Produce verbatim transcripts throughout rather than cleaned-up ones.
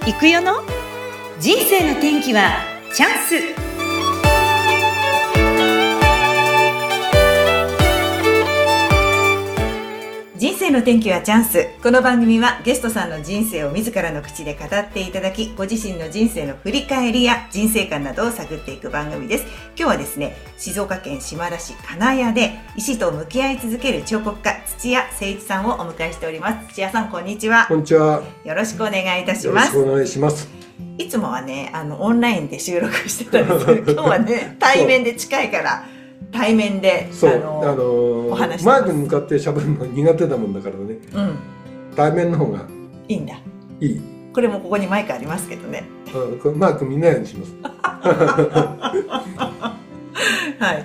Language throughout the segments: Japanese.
行くよの人生の転機はチャンス。人生の転機はチャンス。この番組はゲストさんの人生を自らの口で語っていただき、ご自身の人生の振り返りや人生観などを探っていく番組です。今日はですね、静岡県島田市金谷で石と向き合い続ける彫刻家土屋誠一さんをお迎えしております。土屋さん、こんにちは。 こんにちは。 よろしくお願いいたします。 よろしくお願いします。 いつもはね、あのオンラインで収録してたんですけど今日はね、対面で近いから対面でそうあの、 あのー、 お話しマイクに向かって喋るの苦手だもんだからね、うん、対面の方がいいんだ。 いい。 これもここにマイクありますけどね、 うん、これマイク見ないようにしますはい、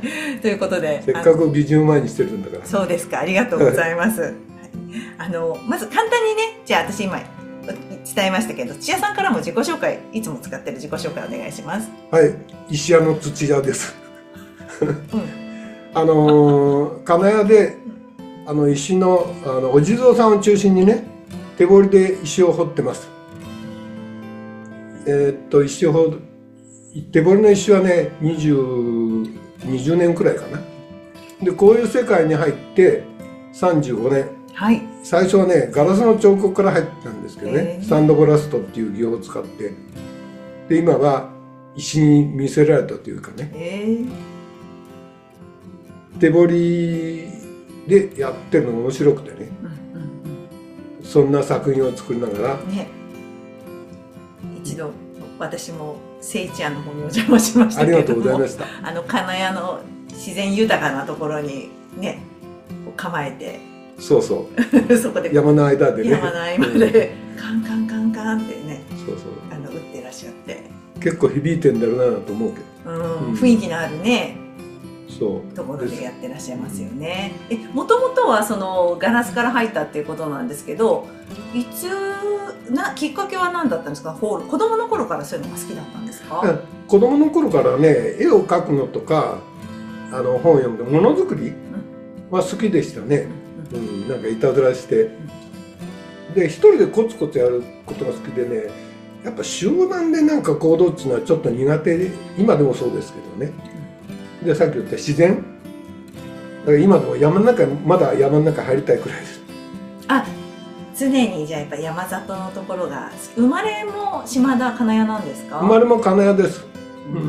ということでせっかく美人前にしてるんだから。 そうですか、ありがとうございます、はい、あのまず簡単にね、じゃあ私今伝えましたけど、土屋さんからも自己紹介、いつも使ってる自己紹介お願いします。 はい、石屋の土屋ですうん、あのー、金谷であの石の、あのお地蔵さんを中心にね、手彫りで石を彫ってます。えー、っと石を彫手彫りの石はねにじゅう、にじゅうねんくらいかな。でこういう世界に入ってさんじゅうごねん、はい、最初はねガラスの彫刻から入ったんですけどね、スタンドブラストっていう技法を使って、で今は石に見せられたというかね、えー手彫りでやってるのが面白くてね、うんうんうん、そんな作品を作りながら、ね、 一度私も誠一庵の方にお邪魔しましたけども、 ありがとうございました。 あの金谷の自然豊かなところにね構えて、 そうそうそこで山の間でね山の合間で、うん、カンカンカンカンってね、 そうそうあの打ってらっしゃって、 結構響いてんだろうなと思うけど、 うん、雰囲気のあるね、 そうところでやってらっしゃいますよね。え、もともとはそのガラスから入ったっていうことなんですけど、いつなきっかけは何だったんですか？子供の頃からそういうのが好きだったんですか？ 子供の頃からね、絵を描くのとか、あの本を読んでものづくりは好きでしたね。うん、うん、なんかいたずらして、で一人でコツコツやることが好きでね、やっぱ集団でなんか行動っていうのはちょっと苦手で、今でもそうですけどね。でさっき言った自然だから今でも山の中、まだ山の中入りたいくらいです。 あ、常にじゃあやっぱ山里のところが。生まれも島田金谷なんですか？ 生まれも金谷です。うん、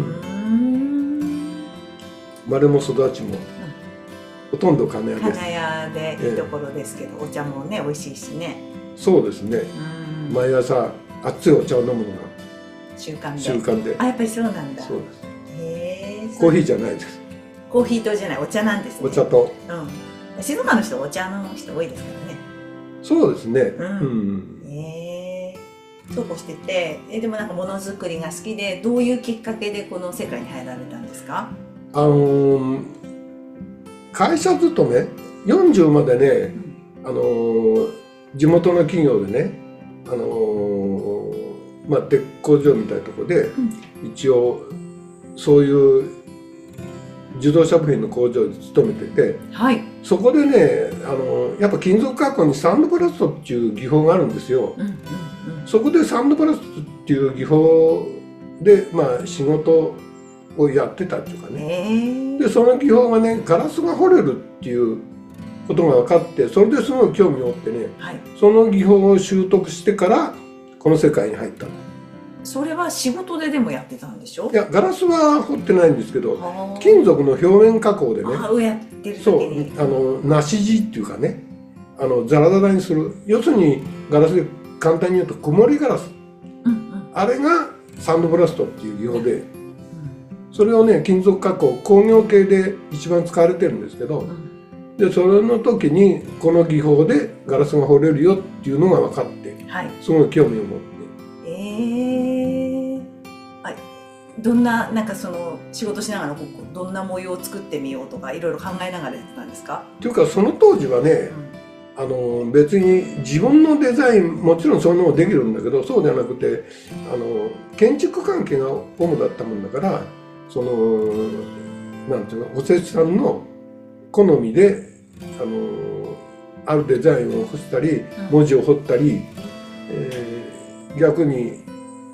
生まれも育ちも、うん、ほとんど金谷です。 金谷でいいところですけど、ええ、お茶もね美味しいしね。 そうですね、毎朝熱いお茶を飲むのが習慣で。 習慣で。 あ、やっぱりそうなんだ。 そうです。 へー、 コーヒーじゃないです。 コーヒーとじゃない、お茶なんですね。 お茶と、 うん、静岡の人お茶の人多いですからね。 そうですね、 うん、うん、へえ、そうこうしてて、えでもなんかものづくりが好きで、どういうきっかけでこの世界に入られたんですか？ あのー、会社勤めよんじゅうまでね、うん、あのー、地元の企業でね、あのー、まあ鉄工所みたいなところで、うん、一応そういう自動車部品の工場に勤めてて、はい、そこでね、あのやっぱ金属加工にサンドブラストっていう技法があるんですよ、うんうんうん、そこでサンドブラストっていう技法で、まあ、仕事をやってたっていうかね、でその技法がねガラスが彫れるっていうことが分かって、それですごい興味を持ってね、はい、その技法を習得してからこの世界に入ったの。 それは仕事ででもやってたんでしょ？ いや、ガラスは彫ってないんですけど、金属の表面加工でね、 あ、やってる時に、 そう、あの梨地っていうかね、あのザラザラにする、要するにガラスで簡単に言うと曇りガラス、うんうん、あれがサンドブラストっていう技法で、うん、それをね金属加工工業系で一番使われてるんですけど、うん、でそれの時にこの技法でガラスが彫れるよっていうのが分かって、はい、すごい興味を持って。えー、あ、どんな、なんかその仕事しながらどんな模様を作ってみようとかいろいろ考えながらやってたんですか？ っていうかその当時はね、うん、あの別に自分のデザインもちろんそういうのもできるんだけど、そうじゃなくてあの建築関係が主だったもんだから、そのなんていうの、おせちさんの好みであのあるデザインを彫ったり文字を彫ったり、うん、えー逆に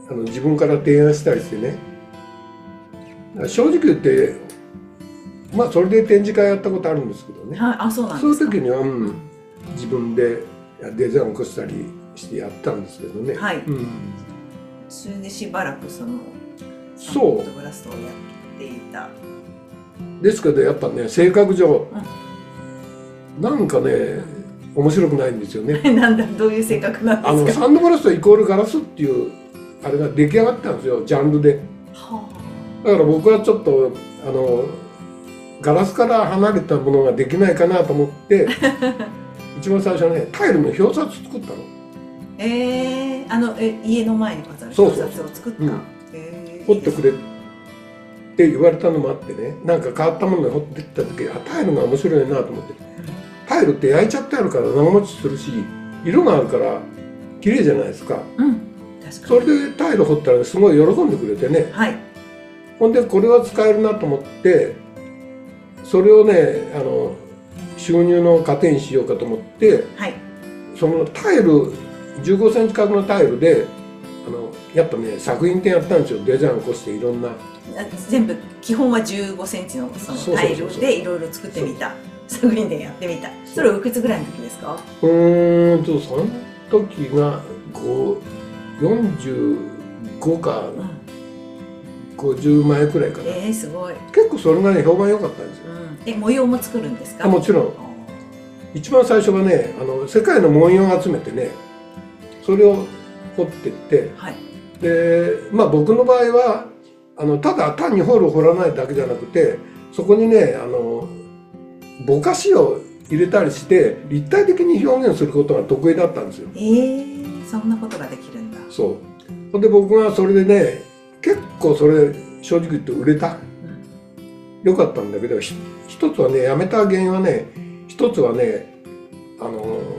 あの自分から提案したりしてね、正直言ってまあそれで展示会やったことあるんですけどね、 はい、あ、そうなんそうですか。 いう時には、うん、自分でデザインを起こしたりしてやったんですけどね、 はい、 うん、 それでしばらくそのそうフォトグラストをやっていた。 ですけどやっぱね性格上、うん、なんかね面白くないんですよね。 なんだ、どういう性格なんですか。 あのサンドグラストイコールガラスっていうあれが出来上がったんですよ、ジャンルで。 はあ、だから僕はちょっとあのガラスから離れたものができないかなと思って一番最初ねタイルの表札作ったの。 えー、あのえ家の前に飾る表札を作った。 うん、えー、彫ってくれって言われたのもあってね、なんか変わったもので彫ってきた時、あ、タイルが面白いなと思って、うん、タイルって焼いちゃってあるから長持ちするし色があるから綺麗じゃないですか。 うん、確かに。 それでタイル彫ったらすごい喜んでくれてね、 はい、 ほんでこれは使えるなと思ってそれをねあの収入の糧にしようかと思って、はい、そのタイルじゅうごセンチ角のタイルであのやっぱね作品展やったんですよ。デザインを起こしていろんな全部基本はじゅうごセンチのそのタイルでいろいろ作ってみた、作品展やってみた。それおいくつぐらいの時ですか。 うーんとその時がよんじゅうごか、うん、ごじゅうまえくらいかな。 えー、すごい。 結構それなりに評判良かったんですよ、 うん、え模様も作るんですか。 もちろん。一番最初はねあの世界の文様を集めてねそれを彫っていって、はい、でまあ僕の場合はあのただ単に彫る彫らないだけじゃなくてそこにねあのぼかしを入れたりして立体的に表現することが得意だったんですよ。 えー、そんなことができるんだ。 そう。ほんで僕がそれでね結構それ正直言って売れた、うん、よかったんだけど一つはねやめた原因はね一つはねあの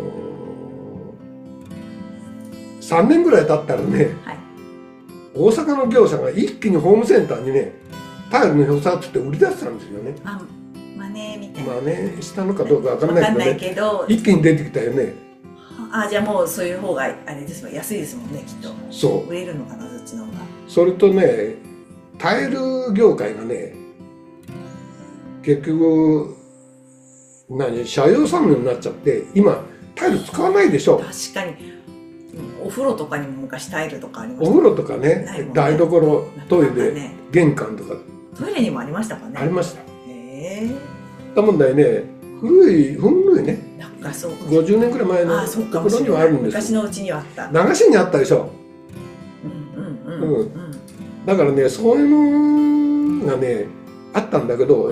ー、さんねんぐらい経ったらね、はい、大阪の業者が一気にホームセンターにねタイルの表札って売り出したんですよね。 あ、マネみたいな。 マネしたのかどうかわかんないけどね、一気に出てきたよね。 あ、じゃあもうそういう方があれですもん、安いですもんねきっと。そう売れるのかな、そっちの方が。 それとねタイル業界がね結局何社用産業になっちゃって今タイル使わないでしょ。 確かにお風呂とかにも昔タイルとかありました。 お風呂とか ね, ね台所トイレ、ね、玄関とかトイレにもありましたかね。 ありました。 へえ。 だもんだよね古い古いねなんかそうごじゅうねんくらい前のところにはあるんです。 昔のうちにはあった。 流しにあったでしょ。うんうんうん、うん、だからねそういうのがねあったんだけど、うん、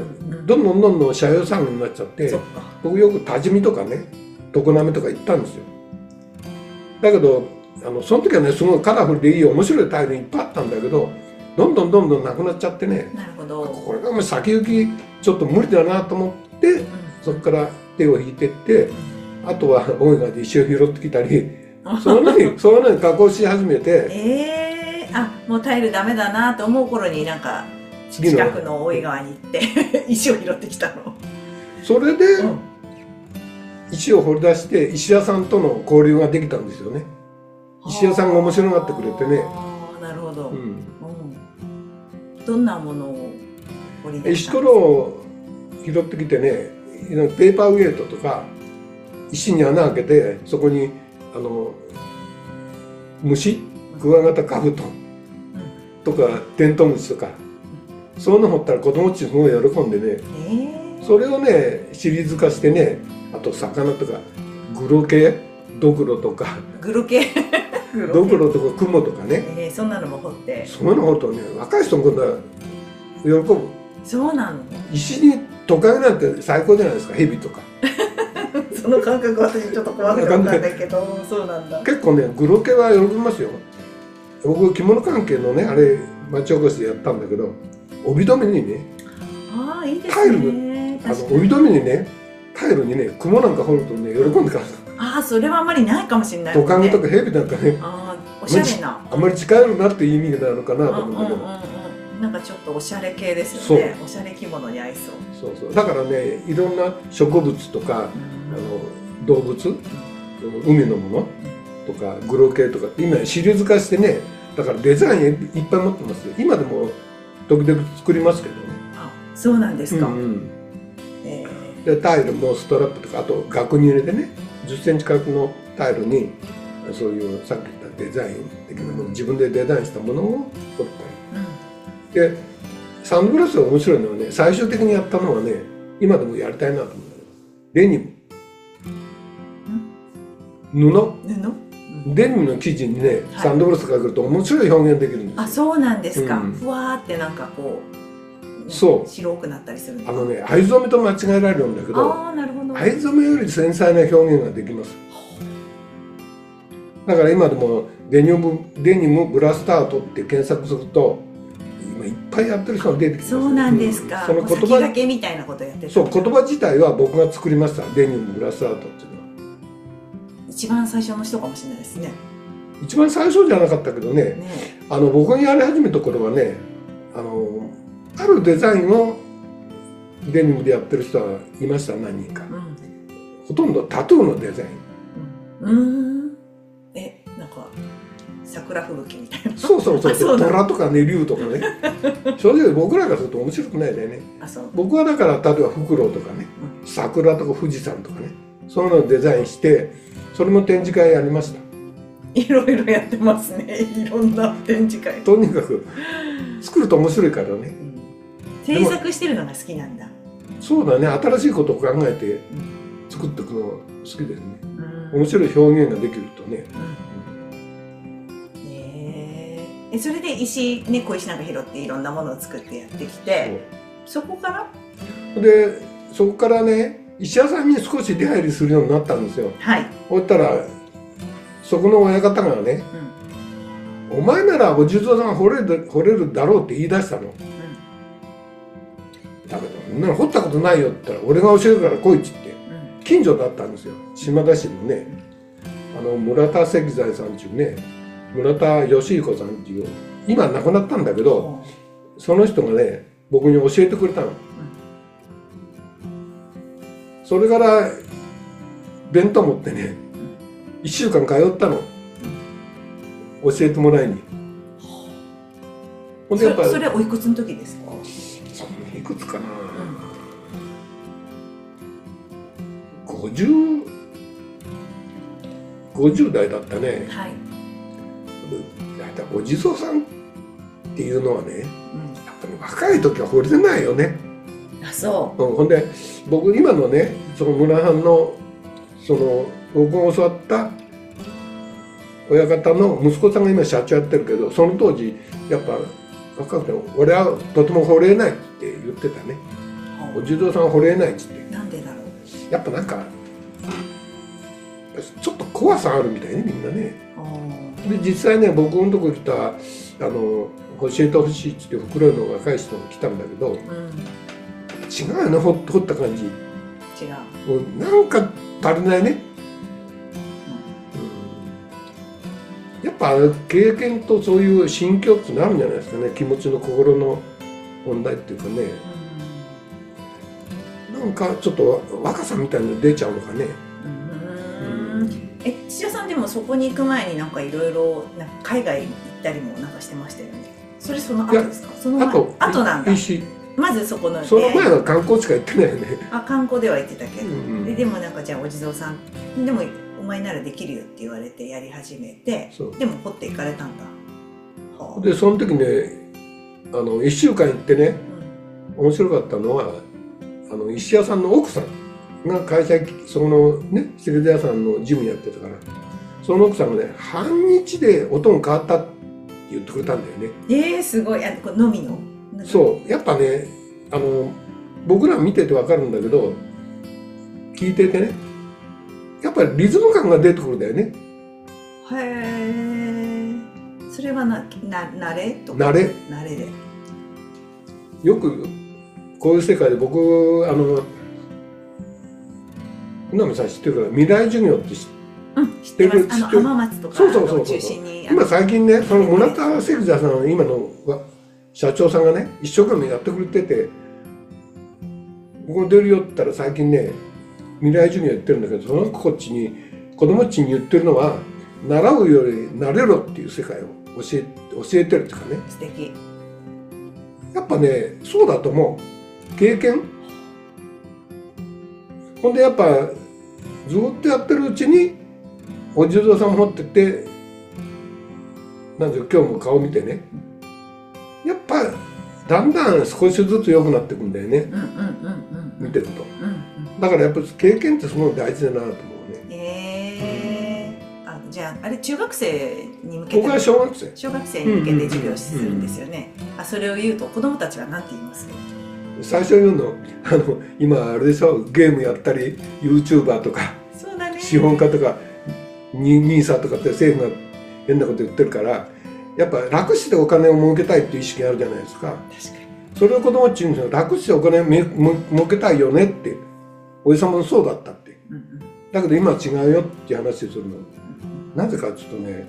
どんどんどんどん社用産業になっちゃって僕よく多治見とかね常滑とか行ったんですよ。だけどあのその時はねすごいカラフルでいい面白いタイルいっぱいあったんだけどどんどんどんどんなくなっちゃってね。 なるほど。 これがもう先行きちょっと無理だなと思って、うん、そこから手を引いてって、うん、あとはオイガで石を拾ってきたりそのようにそういうのに加工し始めてえー、あもうタイルダメだなと思う頃になんか近くの大井川に行って石を拾ってきたの。 それで、うん、石を掘り出して石屋さんとの交流ができたんですよね。石屋さんが面白がってくれてね。 あなるほど、うんうん、どんなものを掘り出したんですか。石ころを拾ってきてねペーパーウエイトとか石に穴開けてそこにあの虫クワガタカブトとかテントウムシとかそういうの掘ったら子供たちすごい喜んでね、えー、それをねシリーズ化してねあと魚とかグロ系ドクロとかグロ系ドクロとかクモとかね、 えー、そんなのも掘ってそういうの掘るとね若い人も今度は喜ぶ。 そうなの。 石にトカゲなんて最高じゃないですか。ヘビとかその感覚私ちょっと怖くて分かんないけどそうなんだ。 結構ねグロ系は喜びますよ。僕着物関係のねあれ町おこしでやったんだけど帯留めにねああいいですねタイルあの帯留めにねタイルにね雲なんか掘るとね喜んでから。 ああそれはあんまりないかもしれない、 ね、トカゲとかヘビなんかねあおしゃれなあんまり近寄るなっていう意味なのかなと思うけど、うんうんうんうん、なんかちょっとおしゃれ系ですよね。おしゃれ着物に合いそう。 そうそうだからねいろんな植物とか、うん、あの動物、うん、海のものとかグロ系とか今シリーズ化してねだからデザインいっぱい持ってますよ。今でも時々作りますけどね。 あ、そうなんですか。 うんうん、 えー、 でタイルもストラップとか、あと額に入れてね、じゅっセンチ角のタイルにそういうさっき言ったデザイン的なもの、自分でデザインしたものを彫ったり、うん、でサンドグラスが面白いのはね、最終的にやったのはね、今でもやりたいなと思うんだけど、デニム、布、布デニムの生地にね、サンドグラスかけると面白い表現できるんですよ。 あ、そうなんですか。 うん、 ふわーってなんかこう、 そう白くなったりするんですか。 あのね、藍染めと間違えられるんだけど、 あー、なるほど。 藍染めより繊細な表現ができます。だから今でもデニム、デニムブラスタートって検索すると今いっぱいやってる人が出てきます。 そうなんですか。 うん、その言葉先駆けみたいなことやってる。 そう、言葉自体は僕が作りました。デニムブラスタートっていうのは一番最初の人かもしれないですね。 一番最初じゃなかったけどね、ね、あの僕がやり始めた頃はね、あのあるデザインをデニムでやってる人はいました。何人か、うん、ほとんどタトゥーのデザイン、うん、うんえ、なんか桜吹雪みたいな。 そうそうそうそう、虎とかね、竜とかね正直僕らからすると面白くないんだよね。あ、そう。僕はだから例えばフクロウとかね、うん、桜とか富士山とかね、そういうのをデザインしてそれも展示会やりました。 いろいろやってますね。いろんな展示会。 とにかく作ると面白いからね、うん、 制作してるのが好きなんだ。 そうだね、新しいことを考えて作っていくの好きですね、うん、面白い表現ができるとね、 うん、えー、それで石、ね、小石なんか拾っていろんなものを作ってやってきて、そこからでそこからね、石屋さんに少し出入りするようになったんですよ。 はい。 そしたらそこの親方がね、うん、お前ならお地蔵さん掘れる、掘れるだろうって言い出したの、うん、だけど「な掘ったことないよ」って言ったら「俺が教えるから来い」っつって、うん、近所だったんですよ。島田市のね、あの村田石材さんっていうね、村田義彦さんっていう今亡くなったんだけど、うん、その人がね僕に教えてくれたの、うん、それから弁当持ってねいっしゅうかん通ったの、教えてもらいに。 ほんでやっぱりそれおいくつの時ですか？ そいくつかな、うん、ごじゅう、ごじゅう代だったね。はい。だいたいお地蔵さんっていうのはね、うん、やっぱり若い時は掘れないよね。 あ、そう。 うん、ほんで僕今のね、その村藩のその僕が教わった親方の息子さんが今社長やってるけど、その当時やっぱ若くて俺はとても惚れないって言ってたね、うん、お地蔵さんは惚れないっつって。 なんでだろう。 やっぱなんかちょっと怖さあるみたいね、みんなね。で実際ね、僕のとこ来たあの教えてほしいっつって袋の若い人が来たんだけど、うん、違うよね、掘った感じ。 違う。 もうなんか足りないね、うん、やっぱ経験とそういう心境ってなるんじゃないですかね。気持ちの心の問題っていうかね、うん、なんかちょっと若さみたいなの出ちゃうのかね。 うん、え、土屋さんでもそこに行く前になんかいろいろ海外行ったりもなんかしてましたよね。それその後ですか？その前、後、後なんだ。まずそこの、ね、 その前は観光しか行ってないよね。 あ、観光では行ってたけど、うんうん、で, でもなんかじゃあお地蔵さんでもお前ならできるよって言われてやり始めて、でも掘っていかれたんだ。はあ、でその時ね、あのいっしゅうかん行ってね、うん、面白かったのはあの石屋さんの奥さんが会社、そのね石材屋さんの事務やってたから、その奥さんがね半日で音が変わったって言ってくれたんだよね。 えー、すごい。あ、これのみのそうやっぱね、あの僕ら見てて分かるんだけど、聞いててね、やっぱりリズム感が出てくるんだよね。 へえ。それはな、な、慣れとか。 慣れ。 慣れで。 よくこういう世界で僕あの船見さん知ってるから未来授業って知ってる？うん、知ってます。あの浜松とかを中心に。 今最近ね、その村田石材さんの今の社長さんがね一生懸命やってくれてて、ここ出るよって言ったら最近ね未来授業やってるんだけど、その子っちに子供っちに言ってるのは習うより慣れろっていう世界を教え、教えてるっていうかね。 素敵。 やっぱね、そうだと思う。経験。ほんでやっぱずっとやってるうちにお地蔵さん持ってて、なんで今日も顔見てね、やっぱだんだん少しずつ良くなっていくんだよね。 うんうんうんうん。 見てると。 うんうん。 だからやっぱり経験ってすごい大事だなと思うね。 へえ。あ、じゃああれ中学生に向けて。 僕は小学生。 小学生に向けて授業するんですよね。あ、それを言うと子供たちは何て言います？ 最初言うの、あの今あれでしょ、ゲームやったり YouTuber とか、 そうだね、 資本家とかニーサとかって政府が変なこと言ってるから、やっぱ楽してお金を儲けたいっていう意識があるじゃないですか。 確かに。 それを子供っちゅうんですよ、楽してお金を儲けたいよねって。おじさんもそうだったって、うんうん、だけど今は違うよっていう話するの、うんうん、なぜかちょっとね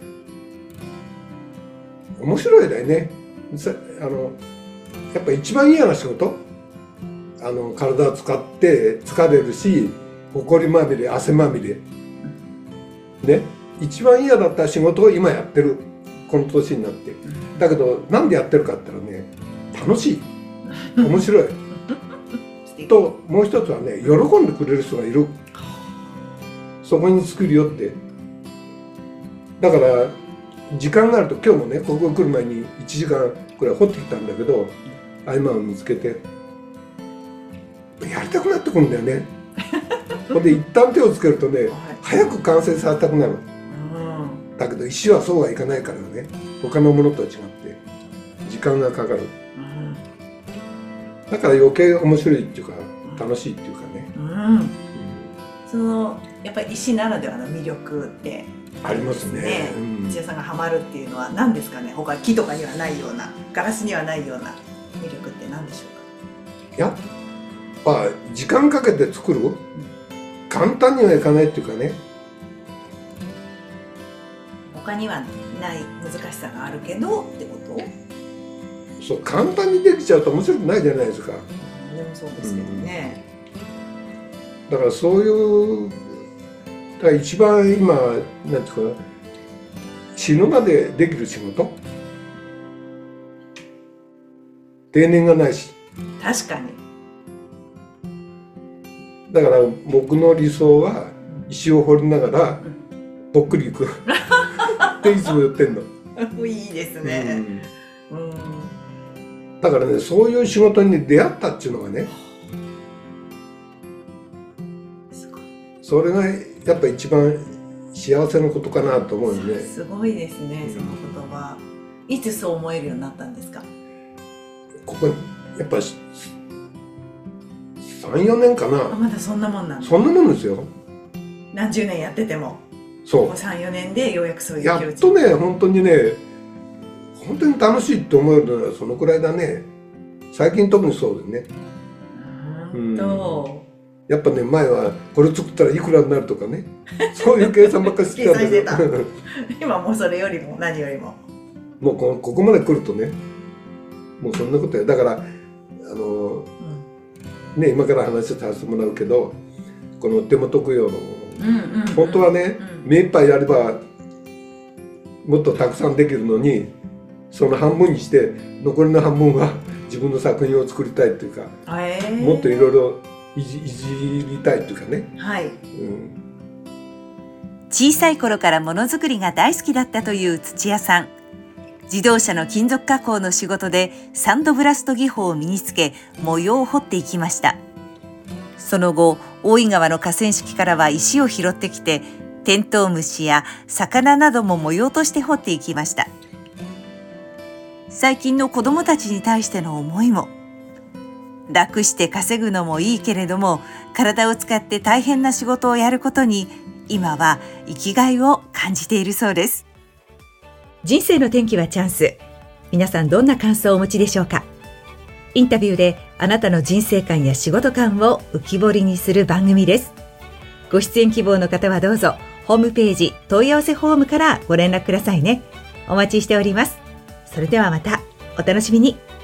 面白いだよね。あのやっぱ一番嫌な仕事、あの体を使って疲れるし、埃まみれ、汗まみれね、一番嫌だった仕事を今やってる、この年になって。だけどなんでやってるかって言ったらね、楽しい、面白いと、もう一つはね、喜んでくれる人がいる、そこに作るよって。だから時間があると、今日もねここ来る前にいちじかんくらい掘ってきたんだけど、合間を見つけてやりたくなってくるんだよね。ほんで一旦手をつけるとね、はい、早く完成させたくなる、うん、だけど石はそうはいかないからね、他のものとは違って時間がかかる、うん、だから余計面白いっていうか楽しいっていうかね、うんうん、 そのやっぱり石ならではの魅力ってありますね。 土屋さんがハマるっていうのは何ですかね。他木とかにはないような、ガラスにはないような魅力って何でしょうか。やっぱ時間かけて作る、うん、簡単にはいかないっていうかね。 他にはない難しさがあるけどってこと？ そう、簡単にできちゃうと面白くないじゃないですか。 でもそうですけどね、 うん、だからそういうだから一番今なんていうか、死ぬまでできる仕事、定年がないし。 確かに。だから僕の理想は石を掘りながらぽっくりいくっていつも言ってんの。 いいですね、うんうん、 だからね、そういう仕事に出会ったっていうのがね、それがやっぱ一番幸せなことかなと思うよね。 すごいですね、その言葉。いつそう思えるようになったんですか？ ここやっぱさん、よねんかな。 あ、まだそんなもんなんだ。 そんなもんですよ。 何十年やってても。 そう。 さん、よねんでようやくそういうやっとね、本当にね、本当に楽しいって思えるのはそのくらいだね。最近特にそうだよね。 本当。うんやっぱね、前はこれ作ったらいくらになるとかね、そういう計算ばっかりしてたんだけど今もうそれよりも何よりももう こ, ここまで来るとね、もうそんなことや。だからあの、うん、ね、今から話させてもらうけど、この手元供養の、うんうん、本当はね、うん、目いっぱいやればもっとたくさんできるのに、その半分にして残りの半分は自分の作品を作りたいっていうか、えー、もっといろいろいじ、いじりたいっていうかね、 はい、うん、 小さい頃からものづくりが大好きだったという土屋さん。自動車の金属加工の仕事でサンドブラスト技法を身につけ、模様を彫っていきました。その後、大井川の河川敷からは石を拾ってきて、テントウムシや魚なども模様として彫っていきました。最近の子どもたちに対しての思いも、楽して稼ぐのもいいけれども、体を使って大変な仕事をやることに今は生きがいを感じているそうです。 人生の転機はチャンス。皆さんどんな感想をお持ちでしょうか？インタビューであなたの人生観や仕事観を浮き彫りにする番組です。ご出演希望の方はどうぞホームページ問い合わせフォームからご連絡くださいね。お待ちしております。それではまたお楽しみに。